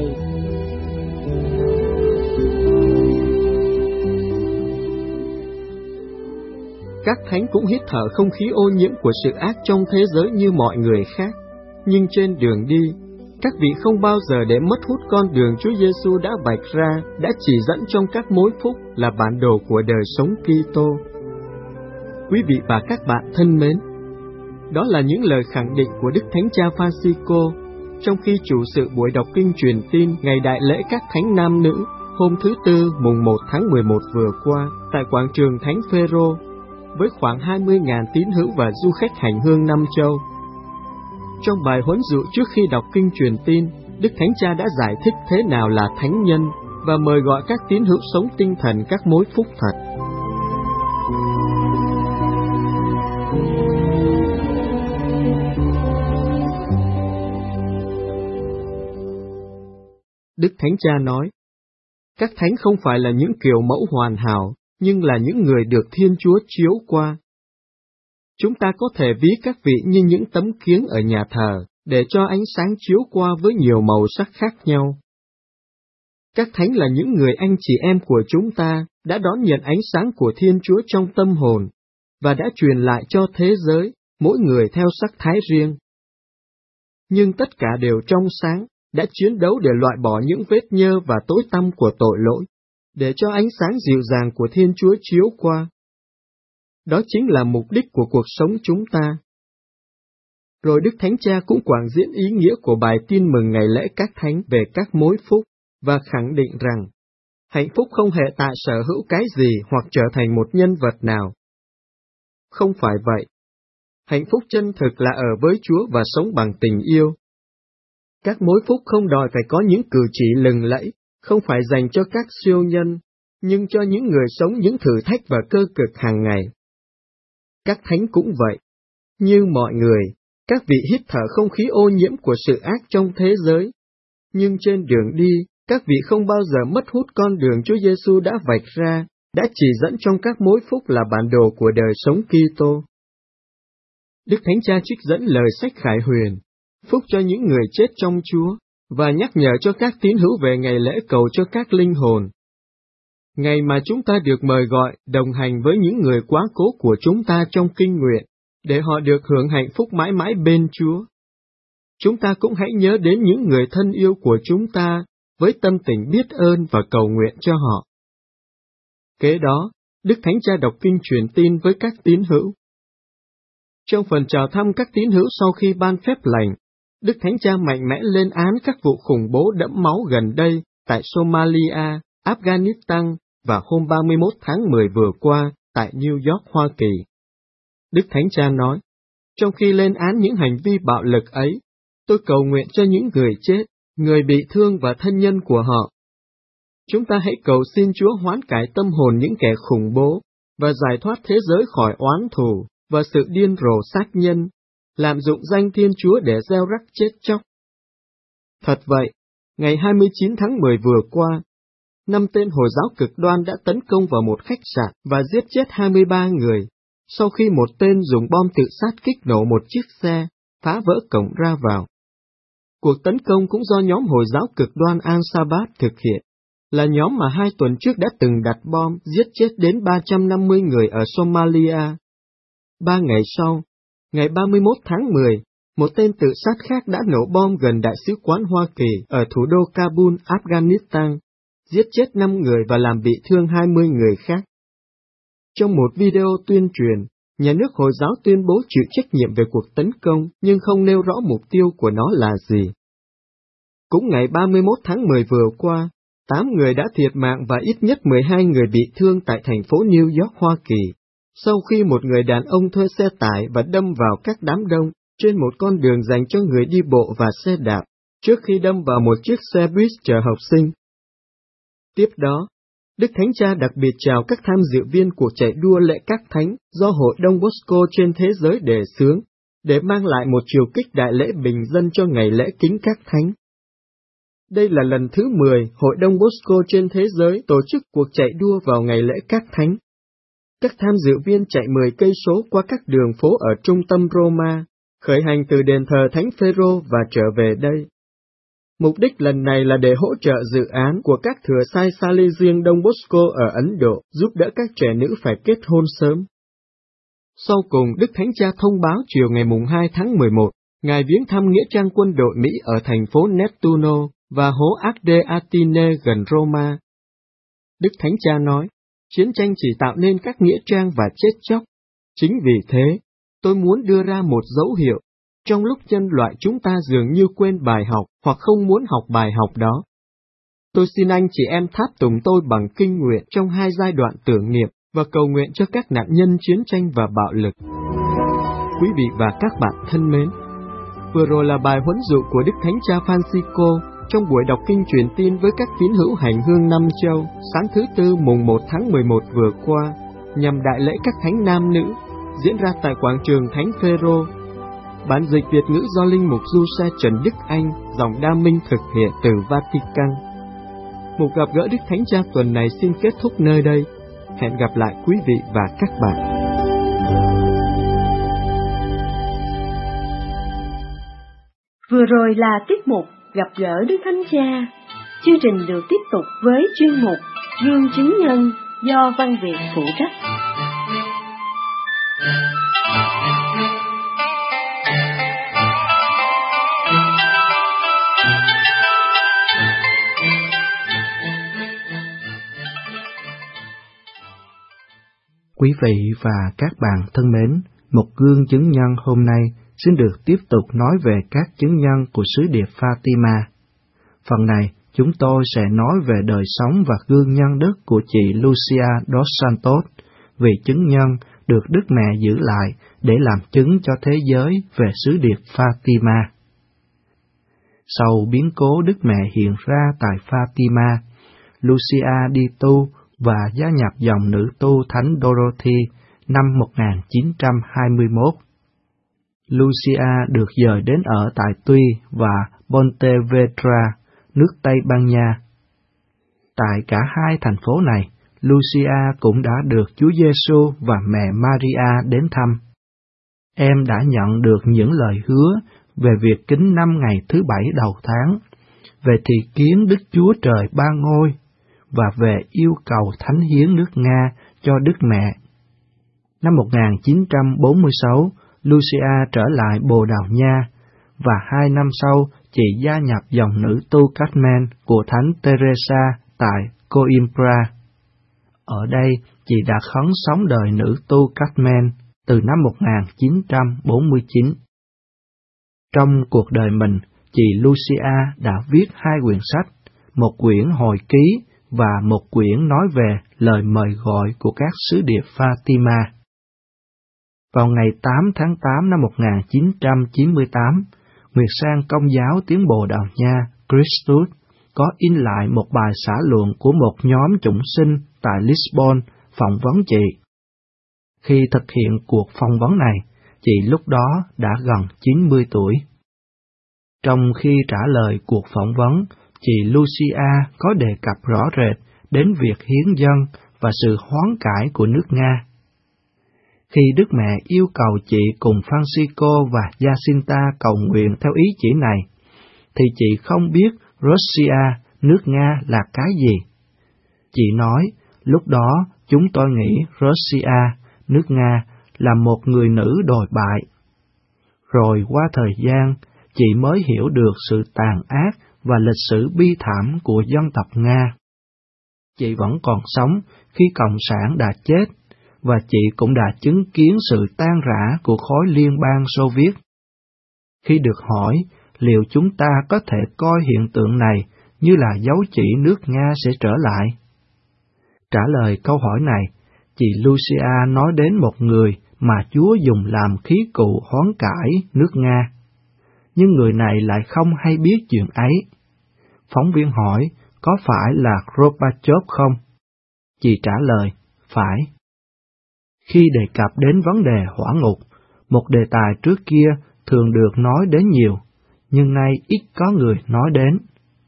Các thánh cũng hít thở không khí ô nhiễm của sự ác trong thế giới như mọi người khác, nhưng trên đường đi, các vị không bao giờ để mất hút con đường Chúa Giêsu đã vạch ra, đã chỉ dẫn trong các mối phúc là bản đồ của đời sống Kitô. Quý vị và các bạn thân mến, đó là những lời khẳng định của Đức Thánh Cha Francisco trong khi chủ sự buổi đọc kinh truyền tin ngày đại lễ các thánh nam nữ hôm thứ Tư mùng 1 tháng 11 vừa qua tại quảng trường Thánh Phêrô với khoảng 20.000 tín hữu và du khách hành hương năm châu. Trong bài huấn dụ trước khi đọc kinh truyền tin, Đức Thánh Cha đã giải thích thế nào là thánh nhân và mời gọi các tín hữu sống tinh thần các mối phúc thật. Đức Thánh Cha nói, các thánh không phải là những kiểu mẫu hoàn hảo, nhưng là những người được Thiên Chúa chiếu qua. Chúng ta có thể ví các vị như những tấm kiếng ở nhà thờ, để cho ánh sáng chiếu qua với nhiều màu sắc khác nhau. Các thánh là những người anh chị em của chúng ta, đã đón nhận ánh sáng của Thiên Chúa trong tâm hồn, và đã truyền lại cho thế giới, mỗi người theo sắc thái riêng. nhưng tất cả đều trong sáng, đã chiến đấu để loại bỏ những vết nhơ và tối tăm của tội lỗi, để cho ánh sáng dịu dàng của Thiên Chúa chiếu qua. Đó chính là mục đích của cuộc sống chúng ta. Rồi Đức Thánh Cha cũng quảng diễn ý nghĩa của bài tin mừng ngày lễ các thánh về các mối phúc, và khẳng định rằng, hạnh phúc không hề tại sở hữu cái gì hoặc trở thành một nhân vật nào. Không phải vậy. Hạnh phúc chân thực là ở với Chúa và sống bằng tình yêu. Các mối phúc không đòi phải có những cử chỉ lừng lẫy, không phải dành cho các siêu nhân, nhưng cho những người sống những thử thách và cơ cực hàng ngày. Các thánh cũng vậy. Như mọi người, các vị hít thở không khí ô nhiễm của sự ác trong thế giới. Nhưng trên đường đi, các vị không bao giờ mất hút con đường Chúa Giêsu đã vạch ra, đã chỉ dẫn trong các mối phúc là bản đồ của đời sống Kitô. Đức Thánh Cha trích dẫn lời sách Khải Huyền, phúc cho những người chết trong Chúa, và nhắc nhở cho các tín hữu về ngày lễ cầu cho các linh hồn. Ngày mà chúng ta được mời gọi đồng hành với những người quá cố của chúng ta trong kinh nguyện, để họ được hưởng hạnh phúc mãi mãi bên Chúa. Chúng ta cũng hãy nhớ đến những người thân yêu của chúng ta, với tâm tình biết ơn và cầu nguyện cho họ. Kế đó, Đức Thánh Cha đọc kinh truyền tin với các tín hữu. Trong phần chào thăm các tín hữu sau khi ban phép lành, Đức Thánh Cha mạnh mẽ lên án các vụ khủng bố đẫm máu gần đây tại Somalia, Afghanistan và hôm 31 tháng 10 vừa qua tại New York, Hoa Kỳ. Đức Thánh Cha nói, trong khi lên án những hành vi bạo lực ấy, tôi cầu nguyện cho những người chết, người bị thương và thân nhân của họ. Chúng ta hãy cầu xin Chúa hoán cải tâm hồn những kẻ khủng bố, và giải thoát thế giới khỏi oán thù và sự điên rồ sát nhân, lạm dụng danh Thiên Chúa để gieo rắc chết chóc. Thật vậy, ngày 29 tháng 10 vừa qua, 5 tên Hồi giáo cực đoan đã tấn công vào một khách sạn và giết chết 23 người, sau khi một tên dùng bom tự sát kích nổ một chiếc xe, phá vỡ cổng ra vào. Cuộc tấn công cũng do nhóm Hồi giáo cực đoan Al-Shabaab thực hiện, là nhóm mà 2 tuần trước đã từng đặt bom giết chết đến 350 người ở Somalia. 3 ngày sau, ngày 31 tháng 10, một tên tự sát khác đã nổ bom gần Đại sứ quán Hoa Kỳ ở thủ đô Kabul, Afghanistan, giết chết 5 người và làm bị thương 20 người khác. Trong một video tuyên truyền, nhà nước Hồi giáo tuyên bố chịu trách nhiệm về cuộc tấn công nhưng không nêu rõ mục tiêu của nó là gì. Cũng ngày 31 tháng 10 vừa qua, 8 người đã thiệt mạng và ít nhất 12 người bị thương tại thành phố New York, Hoa Kỳ, sau khi một người đàn ông thuê xe tải và đâm vào các đám đông trên một con đường dành cho người đi bộ và xe đạp, trước khi đâm vào một chiếc xe buýt chở học sinh. Tiếp đó, Đức Thánh Cha đặc biệt chào các tham dự viên cuộc chạy đua lễ các thánh do Hội Đông Bosco trên thế giới đề xướng, để mang lại một chiều kích đại lễ bình dân cho ngày lễ kính các thánh. Đây là lần thứ 10 Hội Đông Bosco trên thế giới tổ chức cuộc chạy đua vào ngày lễ các thánh. Các tham dự viên chạy 10 cây số qua các đường phố ở trung tâm Roma, khởi hành từ đền thờ Thánh Phêrô và trở về đây. Mục đích lần này là để hỗ trợ dự án của các thừa sai Salesian Đông Bosco ở Ấn Độ, giúp đỡ các trẻ nữ phải kết hôn sớm. Sau cùng, Đức Thánh Cha thông báo chiều ngày 2 tháng 11, Ngài viếng thăm nghĩa trang quân đội Mỹ ở thành phố Nettuno và hố Acde Atine gần Roma. Đức Thánh Cha nói, chiến tranh chỉ tạo nên các nghĩa trang và chết chóc. Chính vì thế, tôi muốn đưa ra một dấu hiệu, trong lúc nhân loại chúng ta dường như quên bài học hoặc không muốn học bài học đó. Tôi xin anh chị em tháp tùng tôi bằng kinh nguyện trong 2 giai đoạn tưởng niệm và cầu nguyện cho các nạn nhân chiến tranh và bạo lực. Quý vị và các bạn thân mến, vừa rồi là bài huấn dụ của Đức Thánh Cha Francisco trong buổi đọc kinh truyền tin với các tín hữu hành hương năm châu sáng thứ Tư mùng 1 tháng 11 vừa qua, nhằm đại lễ các thánh nam nữ, diễn ra tại quảng trường Thánh Phêrô. Bản dịch Việt ngữ do Linh mục Du Xe Trần Đức Anh, dòng Đa Minh thực hiện từ Vatican. Một gặp gỡ Đức Thánh Cha tuần này xin kết thúc nơi đây. Hẹn gặp lại quý vị và các bạn. Vừa rồi là tiết mục Gặp gỡ Đức Thánh Cha. Chương trình được tiếp tục với chuyên mục Gương chứng nhân do Văn Việt phụ trách. Quý vị và các bạn thân mến, một gương chứng nhân hôm nay xin được tiếp tục nói về các chứng nhân của sứ điệp Fatima. Phần này, chúng tôi sẽ nói về đời sống và gương nhân đức của chị Lucia dos Santos, vị chứng nhân được Đức Mẹ giữ lại để làm chứng cho thế giới về sứ điệp Fatima. Sau biến cố Đức Mẹ hiện ra tại Fatima, Lucia đi tu và gia nhập dòng nữ tu Thánh Dorothy năm 1921. Lucia được dời đến ở tại Tuy và Pontevedra, nước Tây Ban Nha. Tại cả hai thành phố này, Lucia cũng đã được Chúa Giêsu và mẹ Maria đến thăm. Em đã nhận được những lời hứa về việc kính 5 ngày thứ 7 đầu tháng, về thị kiến Đức Chúa Trời Ba Ngôi, và về yêu cầu thánh hiến nước Nga cho Đức Mẹ. Năm 1946, Lucia trở lại Bồ Đào Nha, và 2 năm sau, chị gia nhập dòng nữ tu Carmen của Thánh Teresa tại Coimbra. Ở đây, chị đã khấn sống đời nữ tu Carmen từ năm 1949. Trong cuộc đời mình, chị Lucia đã viết 2 quyển sách, một quyển hồi ký và một quyển nói về lời mời gọi của các sứ điệp Fatima. Vào ngày 8 tháng 8 năm 1998, Nguyệt Sang Công giáo tiếng Bồ Đào Nha, Christus, có in lại một bài xã luận của một nhóm chủng sinh tại Lisbon phỏng vấn chị. Khi thực hiện cuộc phỏng vấn này, chị lúc đó đã gần 90 tuổi. Trong khi trả lời cuộc phỏng vấn, chị Lucia có đề cập rõ rệt đến việc hiến dâng và sự hoán cải của nước Nga. Khi Đức Mẹ yêu cầu chị cùng Francisco và Jacinta cầu nguyện theo ý chỉ này, thì chị không biết Russia, nước Nga là cái gì. Chị nói, lúc đó chúng tôi nghĩ Russia, nước Nga, là một người nữ đồi bại. Rồi qua thời gian, chị mới hiểu được sự tàn ác và lịch sử bi thảm của dân tộc Nga. Chị vẫn còn sống khi Cộng sản đã chết, và chị cũng đã chứng kiến sự tan rã của khối liên bang Xô Viết. Khi được hỏi liệu chúng ta có thể coi hiện tượng này như là dấu chỉ nước Nga sẽ trở lại, trả lời câu hỏi này, chị Lucia nói đến một người mà Chúa dùng làm khí cụ hoán cải nước Nga. Nhưng người này lại không hay biết chuyện ấy. Phóng viên hỏi, có phải là Gorbachev không? Chị trả lời, phải. Khi đề cập đến vấn đề hỏa ngục, một đề tài trước kia thường được nói đến nhiều, nhưng nay ít có người nói đến.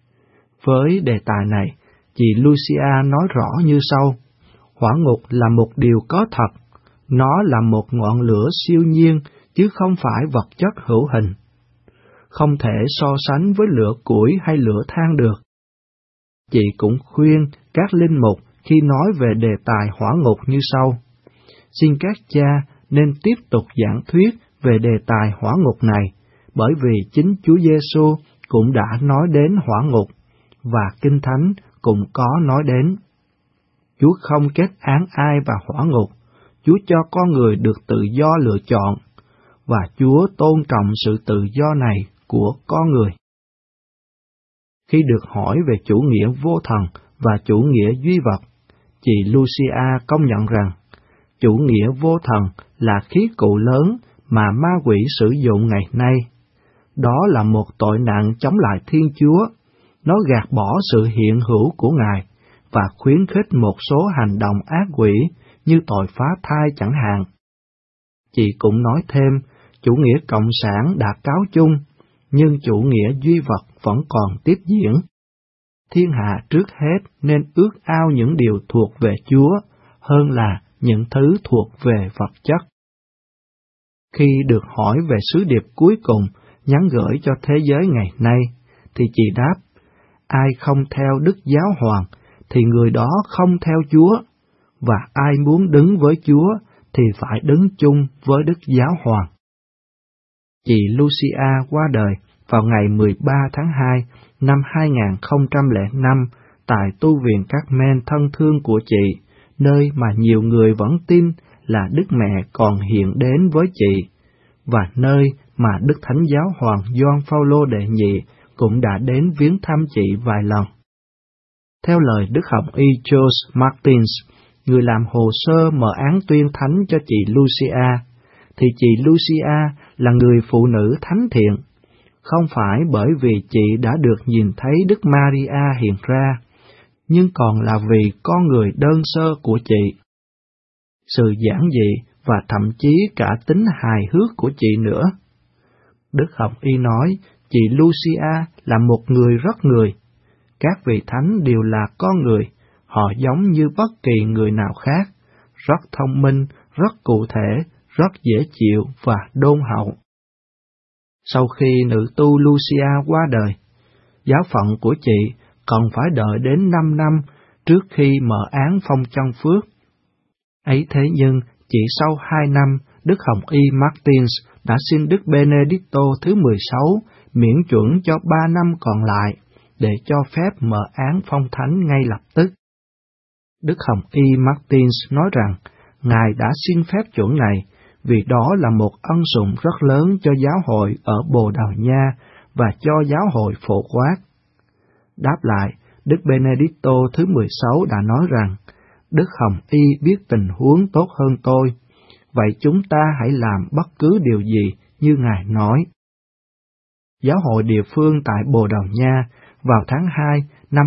Với đề tài này, chị Lucia nói rõ như sau: hỏa ngục là một điều có thật, nó là một ngọn lửa siêu nhiên chứ không phải vật chất hữu hình. Không thể so sánh với lửa củi hay lửa than được. Chị cũng khuyên các linh mục khi nói về đề tài hỏa ngục như sau: xin các cha nên tiếp tục giảng thuyết về đề tài hỏa ngục này, bởi vì chính Chúa Giêsu cũng đã nói đến hỏa ngục, và Kinh Thánh cũng có nói đến. Chúa không kết án ai vào hỏa ngục, Chúa cho con người được tự do lựa chọn, và Chúa tôn trọng sự tự do này của con người. Khi được hỏi về chủ nghĩa vô thần và chủ nghĩa duy vật, chị Lucia công nhận rằng chủ nghĩa vô thần là khí cụ lớn mà ma quỷ sử dụng ngày nay. Đó là một tội nặng chống lại Thiên Chúa. Nó gạt bỏ sự hiện hữu của Ngài và khuyến khích một số hành động ác quỷ như tội phá thai chẳng hạn. Chị cũng nói thêm, chủ nghĩa cộng sản đã cáo chung, nhưng chủ nghĩa duy vật vẫn còn tiếp diễn. Thiên hạ trước hết nên ước ao những điều thuộc về Chúa hơn là những thứ thuộc về vật chất. Khi được hỏi về sứ điệp cuối cùng nhắn gửi cho thế giới ngày nay, thì chị đáp, ai không theo Đức Giáo Hoàng thì người đó không theo Chúa, và ai muốn đứng với Chúa thì phải đứng chung với Đức Giáo Hoàng. Chị Lucia qua đời vào ngày 13 tháng 2 năm 2005 tại tu viện Carmen thân thương của chị, nơi mà nhiều người vẫn tin là Đức Mẹ còn hiện đến với chị, và nơi mà Đức Thánh Giáo Hoàng Gioan Phaolô đệ nhị cũng đã đến viếng thăm chị vài lần. Theo lời Đức Hồng Y George Martins, người làm hồ sơ mở án tuyên thánh cho chị Lucia, thì chị Lucia là người phụ nữ thánh thiện, không phải bởi vì chị đã được nhìn thấy Đức Maria hiện ra, nhưng còn là vì con người đơn sơ của chị. Sự giản dị và thậm chí cả tính hài hước của chị nữa. Đức Hồng Y nói chị Lucia là một người rất người. Các vị thánh đều là con người, họ giống như bất kỳ người nào khác, rất thông minh, rất cụ thể, rất dễ chịu và đôn hậu. Sau khi nữ tu Lucia qua đời, giáo phận của chị còn phải đợi đến 5 năm trước khi mở án phong chân phước. Ấy thế nhưng, chỉ sau 2 năm, Đức Hồng Y Martins đã xin Đức Benedicto thứ 16 miễn chuẩn cho 3 năm còn lại, để cho phép mở án phong thánh ngay lập tức. Đức Hồng Y Martins nói rằng, Ngài đã xin phép chuẩn này, vì đó là một ân sủng rất lớn cho giáo hội ở Bồ Đào Nha và cho giáo hội phổ quát. Đáp lại, Đức Benedicto thứ 16 đã nói rằng, Đức Hồng Y biết tình huống tốt hơn tôi, vậy chúng ta hãy làm bất cứ điều gì như Ngài nói. Giáo hội địa phương tại Bồ Đào Nha vào tháng 2 năm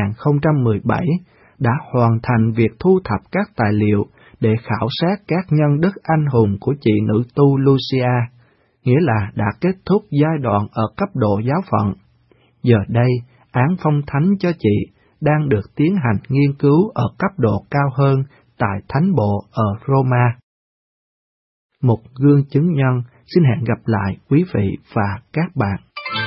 2017 đã hoàn thành việc thu thập các tài liệu để khảo sát các nhân đức anh hùng của chị nữ tu Lucia, nghĩa là đã kết thúc giai đoạn ở cấp độ giáo phận. Giờ đây, án phong thánh cho chị đang được tiến hành nghiên cứu ở cấp độ cao hơn tại Thánh bộ ở Roma. Một gương chứng nhân xin hẹn gặp lại quý vị và các bạn.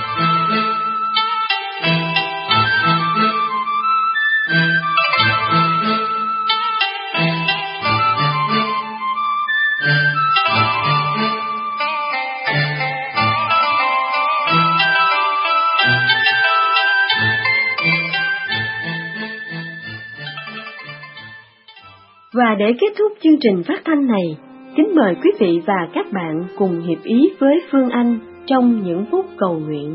Và để kết thúc chương trình phát thanh này, kính mời quý vị và các bạn cùng hiệp ý với Phương Anh trong những phút cầu nguyện.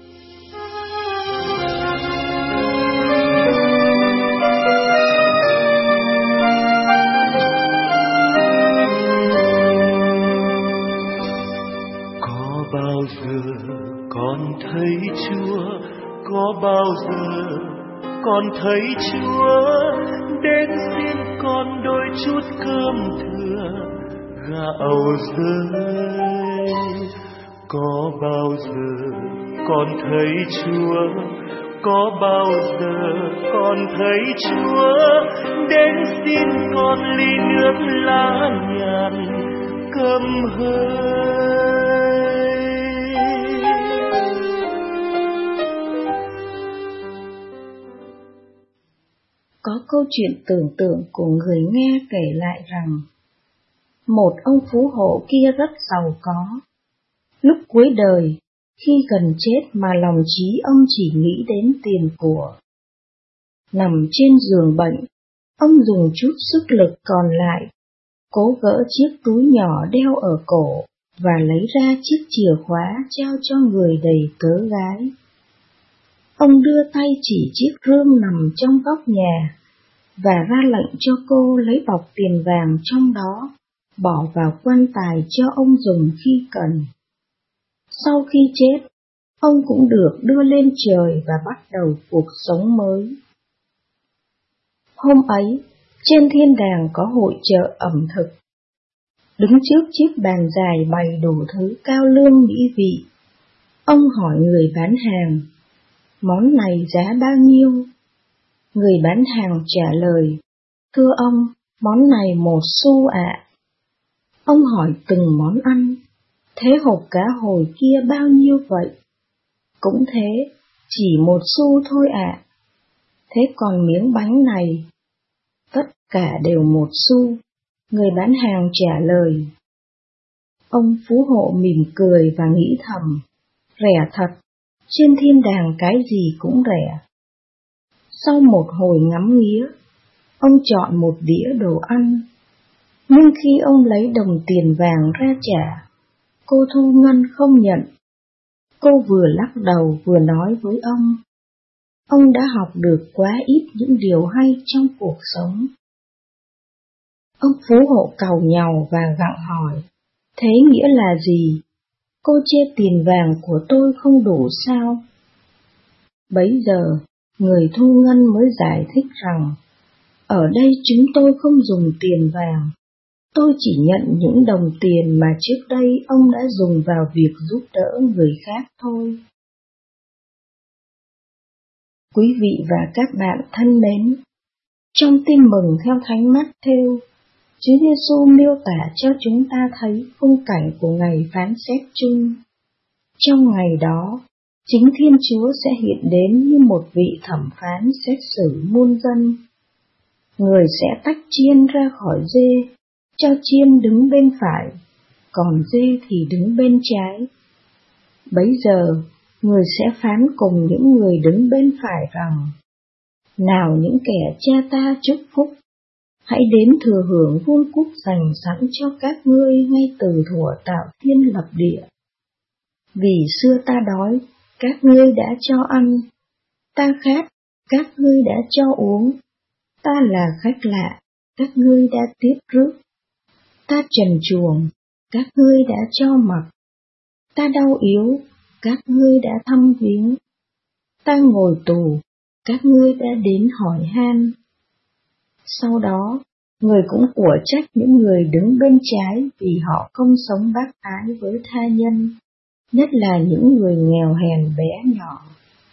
Có bao giờ con thấy Chúa, có bao giờ con thấy Chúa đến xin con đôi chút cơm thừa gạo rơi. Có bao giờ con thấy Chúa, có bao giờ con thấy Chúa đến xin con ly nước lá nhàn cơm hơi. Có câu chuyện tưởng tượng của người nghe kể lại rằng, một ông phú hộ kia rất giàu có. Lúc cuối đời, khi gần chết mà lòng trí ông chỉ nghĩ đến tiền của. Nằm trên giường bệnh, ông dùng chút sức lực còn lại, cố gỡ chiếc túi nhỏ đeo ở cổ và lấy ra chiếc chìa khóa trao cho người đầy tớ gái. Ông đưa tay chỉ chiếc rương nằm trong góc nhà và ra lệnh cho cô lấy bọc tiền vàng trong đó, bỏ vào quan tài cho ông dùng khi cần. Sau khi chết, ông cũng được đưa lên trời và bắt đầu cuộc sống mới. Hôm ấy, trên thiên đàng có hội chợ ẩm thực. Đứng trước chiếc bàn dài bày đủ thứ cao lương mỹ vị, ông hỏi người bán hàng, món này giá bao nhiêu? Người bán hàng trả lời, thưa ông, món này 1 xu ạ. Ông hỏi từng món ăn, thế hộp cá hồi kia bao nhiêu vậy? Cũng thế, chỉ 1 xu thôi ạ. Thế còn miếng bánh này? Tất cả đều 1 xu, người bán hàng trả lời. Ông phú hộ mỉm cười và nghĩ thầm, rẻ thật, trên thiên đàng cái gì cũng rẻ. Sau một hồi ngắm nghía, Ông chọn một đĩa đồ ăn, nhưng khi ông lấy đồng tiền vàng ra trả, cô Thu Ngân không nhận. Cô vừa lắc đầu vừa nói với ông đã học được quá ít những điều hay trong cuộc sống. Ông phú hộ càu nhàu và gặng hỏi, thế nghĩa là gì? Cô chê tiền vàng của tôi không đủ sao? Bấy giờ, người Thu Ngân mới giải thích rằng, ở đây chúng tôi không dùng tiền vàng, tôi chỉ nhận những đồng tiền mà trước đây ông đã dùng vào việc giúp đỡ người khác thôi. Quý vị và các bạn thân mến, trong Tin Mừng theo Thánh Matthew, Chúa Giêsu miêu tả cho chúng ta thấy khung cảnh của ngày phán xét chung. Trong ngày đó, chính Thiên Chúa sẽ hiện đến như một vị thẩm phán xét xử muôn dân. Người sẽ tách chiên ra khỏi dê, cho chiên đứng bên phải, còn dê thì đứng bên trái. Bấy giờ, người sẽ phán cùng những người đứng bên phải rằng, nào những kẻ cha ta chúc phúc, hãy đến thừa hưởng vương quốc dành sẵn cho các ngươi ngay từ thuở tạo thiên lập địa. Vì xưa ta đói, các ngươi đã cho ăn, ta khát, các ngươi đã cho uống, ta là khách lạ, các ngươi đã tiếp rước, ta trần truồng, các ngươi đã cho mặc, ta đau yếu, các ngươi đã thăm viếng, ta ngồi tù, các ngươi đã đến hỏi han. Sau đó, người cũng của trách những người đứng bên trái vì họ không sống bác ái với tha nhân, nhất là những người nghèo hèn bé nhỏ.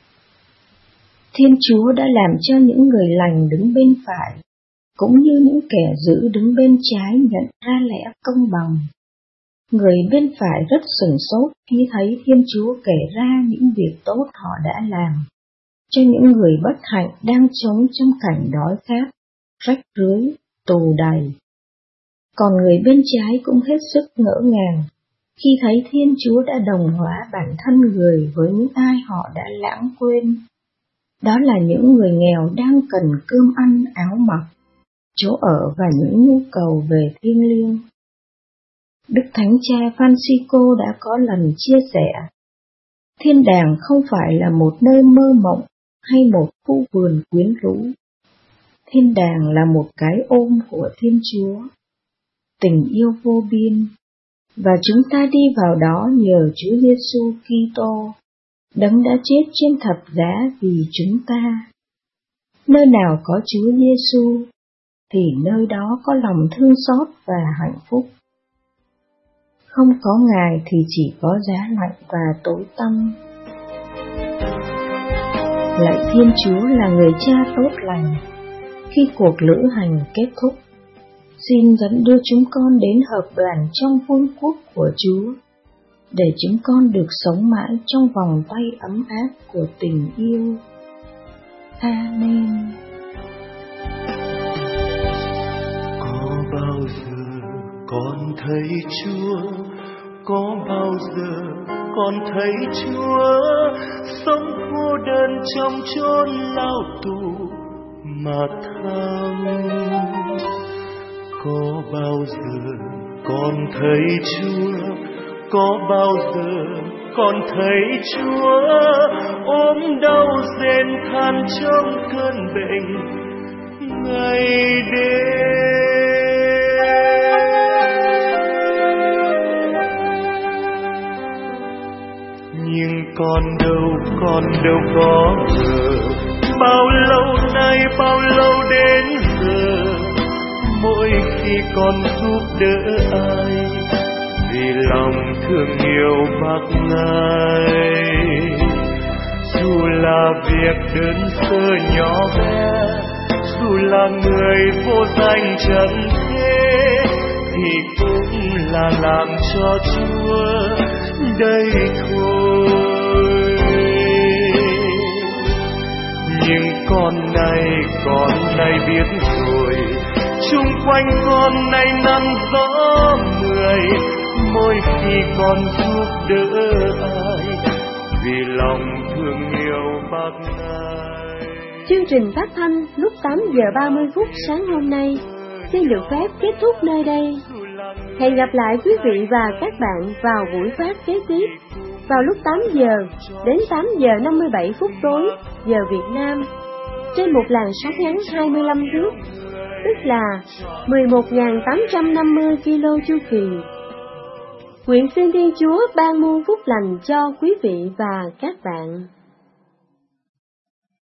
Thiên Chúa đã làm cho những người lành đứng bên phải, cũng như những kẻ dữ đứng bên trái nhận ra lẽ công bằng. Người bên phải rất sửng sốt khi thấy Thiên Chúa kể ra những việc tốt họ đã làm, cho những người bất hạnh đang sống trong cảnh đói khát, rách rưới, tù đầy. Còn người bên trái cũng hết sức ngỡ ngàng khi thấy Thiên Chúa đã đồng hóa bản thân người với những ai họ đã lãng quên. Đó là những người nghèo đang cần cơm ăn áo mặc, chỗ ở và những nhu cầu về thiêng liêng. Đức Thánh Cha Francisco đã có lần chia sẻ, thiên đàng không phải là một nơi mơ mộng hay một khu vườn quyến rũ. Thiên đàng là một cái ôm của Thiên Chúa, tình yêu vô biên, và chúng ta đi vào đó nhờ Chúa Giêsu Kitô, Đấng đã chết trên thập giá vì chúng ta. Nơi nào có Chúa Giêsu, thì nơi đó có lòng thương xót và hạnh phúc. Không có Ngài thì chỉ có giá lạnh và tối tăm. Lạy Thiên Chúa là người cha tốt lành, khi cuộc lữ hành kết thúc, xin dẫn đưa chúng con đến hợp đoàn trong vương quốc của Chúa, để chúng con được sống mãi trong vòng tay ấm áp của tình yêu. Amen. Có bao giờ con thấy Chúa? Có bao giờ con thấy Chúa sống cô đơn trong chốn lao tù mà thăm? Có bao giờ con thấy Chúa? Có bao giờ con thấy Chúa ốm đau rên than trong cơn bệnh ngày đêm? Nhưng con đâu có ngờ, bao lâu nay bao lâu đến giờ, mỗi khi con giúp đỡ ai, vì lòng thương yêu bác Ngài, dù là việc đơn sơ nhỏ bé, dù là người vô danh trần thế, thì cũng là làm cho Chúa đây thôi. Nhưng con này biết rồi, chung quanh con này nắng gió mười, mỗi khi con giúp đỡ ai, vì lòng thương yêu bác Ngài. Chương trình phát thanh lúc 8 giờ 30 phút sáng hôm nay xin được phép kết thúc nơi đây. Hẹn gặp lại quý vị và các bạn vào buổi phát kế tiếp vào lúc 8 giờ đến 8 giờ 57 phút tối giờ Việt Nam trên một làn sóng ngắn 25 thước, tức là 11.850 kilo chu kỳ. Nguyện xin Thiên Chúa ban muôn phúc lành cho quý vị và các bạn.